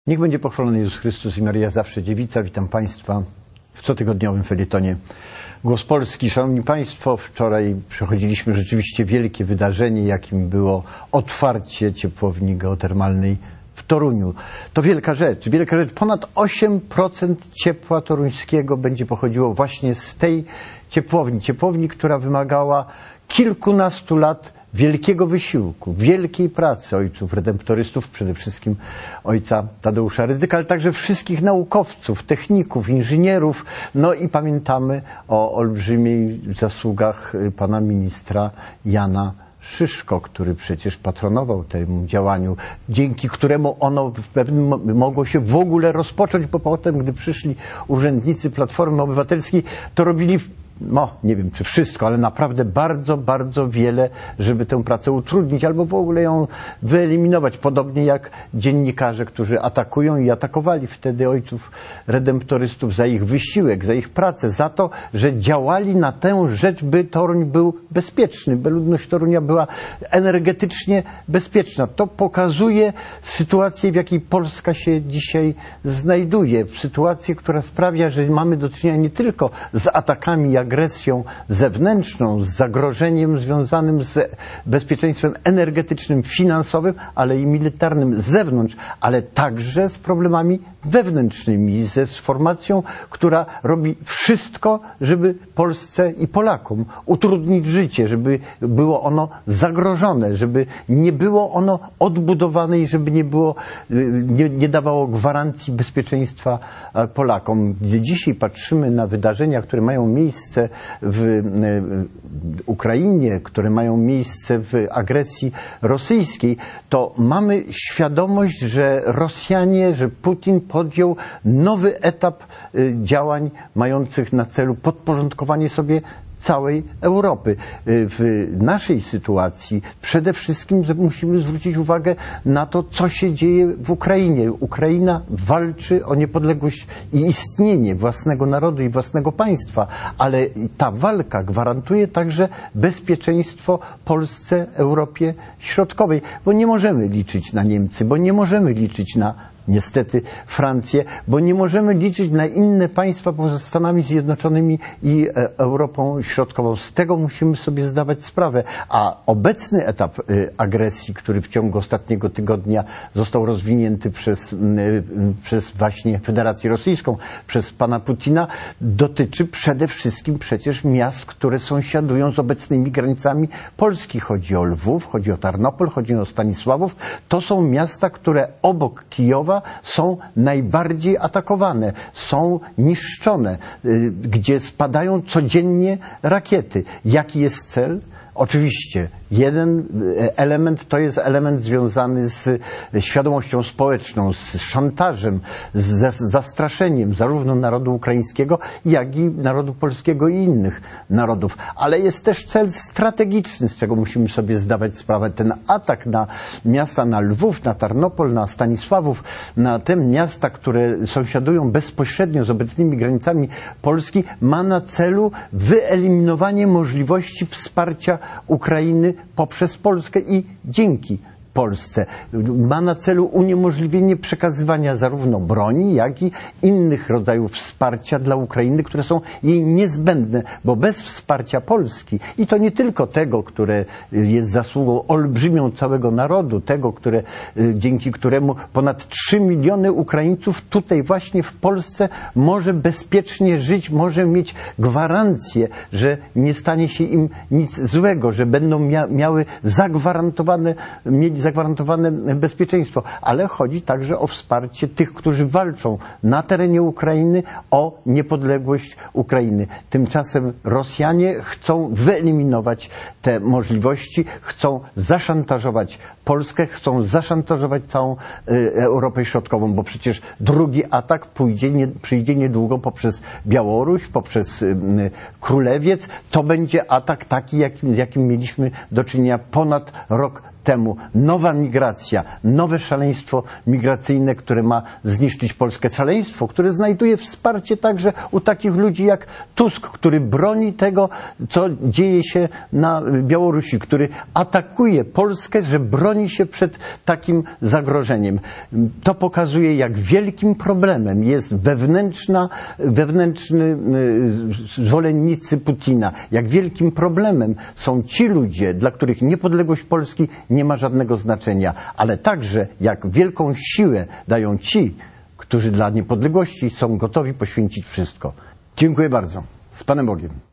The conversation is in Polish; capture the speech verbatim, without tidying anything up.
Niech będzie pochwalony Jezus Chrystus i Maryja zawsze dziewica. Witam Państwa w cotygodniowym felietonie Głos Polski. Szanowni Państwo, wczoraj przechodziliśmy rzeczywiście wielkie wydarzenie, jakim było otwarcie ciepłowni geotermalnej w Toruniu. To wielka rzecz, wielka rzecz. Ponad osiem procent ciepła toruńskiego będzie pochodziło właśnie z tej ciepłowni. Ciepłowni, która wymagała kilkunastu lat wielkiego wysiłku, wielkiej pracy ojców redemptorystów, przede wszystkim ojca Tadeusza Rydzyka, ale także wszystkich naukowców, techników, inżynierów. No i pamiętamy o olbrzymich zasługach pana ministra Jana Szyszko, który przecież patronował temu działaniu, dzięki któremu ono w pewnym mogło się w ogóle rozpocząć, bo potem, gdy przyszli urzędnicy Platformy Obywatelskiej, to robili no, nie wiem czy wszystko, ale naprawdę bardzo, bardzo wiele, żeby tę pracę utrudnić albo w ogóle ją wyeliminować. Podobnie jak dziennikarze, którzy atakują i atakowali wtedy ojców redemptorystów za ich wysiłek, za ich pracę, za to, że działali na tę rzecz, by Toruń był bezpieczny, by ludność Torunia była energetycznie bezpieczna. To pokazuje sytuację, w jakiej Polska się dzisiaj znajduje. Sytuację, która sprawia, że mamy do czynienia nie tylko z atakami, jak agresją zewnętrzną, z zagrożeniem związanym z bezpieczeństwem energetycznym, finansowym, ale i militarnym z zewnątrz, ale także z problemami wewnętrznymi, ze z formacją, która robi wszystko, żeby Polsce i Polakom utrudnić życie, żeby było ono zagrożone, żeby nie było ono odbudowane i żeby nie było, nie, nie dawało gwarancji bezpieczeństwa Polakom. Gdy dzisiaj patrzymy na wydarzenia, które mają miejsce w Ukrainie, które mają miejsce w agresji rosyjskiej, to mamy świadomość, że Rosjanie, że Putin podjął nowy etap działań mających na celu podporządkowanie sobie całej Europy. W naszej sytuacji przede wszystkim musimy zwrócić uwagę na to, co się dzieje w Ukrainie. Ukraina walczy o niepodległość i istnienie własnego narodu i własnego państwa, ale ta walka gwarantuje także bezpieczeństwo Polsce, Europie Środkowej, bo nie możemy liczyć na Niemcy, bo nie możemy liczyć na niestety Francję, bo nie możemy liczyć na inne państwa poza Stanami Zjednoczonymi i Europą Środkową. Z tego musimy sobie zdawać sprawę. A obecny etap agresji, który w ciągu ostatniego tygodnia został rozwinięty przez, przez właśnie Federację Rosyjską, przez pana Putina, dotyczy przede wszystkim przecież miast, które sąsiadują z obecnymi granicami Polski. Chodzi o Lwów, chodzi o Tarnopol, chodzi o Stanisławów. To są miasta, które obok Kijowa są najbardziej atakowane, są niszczone, gdzie spadają codziennie rakiety. Jaki jest cel? Oczywiście jeden element to jest element związany z świadomością społeczną, z szantażem, z zastraszeniem zarówno narodu ukraińskiego, jak i narodu polskiego i innych narodów. Ale jest też cel strategiczny, z czego musimy sobie zdawać sprawę. Ten atak na miasta, na Lwów, na Tarnopol, na Stanisławów, na te miasta, które sąsiadują bezpośrednio z obecnymi granicami Polski, ma na celu wyeliminowanie możliwości wsparcia Ukrainy poprzez Polskę i dzięki Polsce. Ma na celu uniemożliwienie przekazywania zarówno broni, jak i innych rodzajów wsparcia dla Ukrainy, które są jej niezbędne, bo bez wsparcia Polski, i to nie tylko tego, które jest zasługą olbrzymią całego narodu, tego, które, dzięki któremu ponad trzy miliony Ukraińców tutaj właśnie w Polsce może bezpiecznie żyć, może mieć gwarancję, że nie stanie się im nic złego, że będą mia miały zagwarantowane, mieć zagwarantowane bezpieczeństwo, ale chodzi także o wsparcie tych, którzy walczą na terenie Ukrainy o niepodległość Ukrainy. Tymczasem Rosjanie chcą wyeliminować te możliwości, chcą zaszantażować Polskę, chcą zaszantażować całą y, Europę Środkową, bo przecież drugi atak pójdzie, nie, przyjdzie niedługo poprzez Białoruś, poprzez y, y, Królewiec. To będzie atak taki, jakim, jakim mieliśmy do czynienia ponad rok temu nowa migracja, nowe szaleństwo migracyjne, które ma zniszczyć Polskę. Szaleństwo, które znajduje wsparcie także u takich ludzi jak Tusk, który broni tego, co dzieje się na Białorusi, który atakuje Polskę, że broni się przed takim zagrożeniem. To pokazuje, jak wielkim problemem jest wewnętrzna, wewnętrzny zwolennicy Putina. Jak wielkim problemem są ci ludzie, dla których niepodległość Polski nie ma żadnego znaczenia, ale także jak wielką siłę dają ci, którzy dla niepodległości są gotowi poświęcić wszystko. Dziękuję bardzo. Z Panem Bogiem.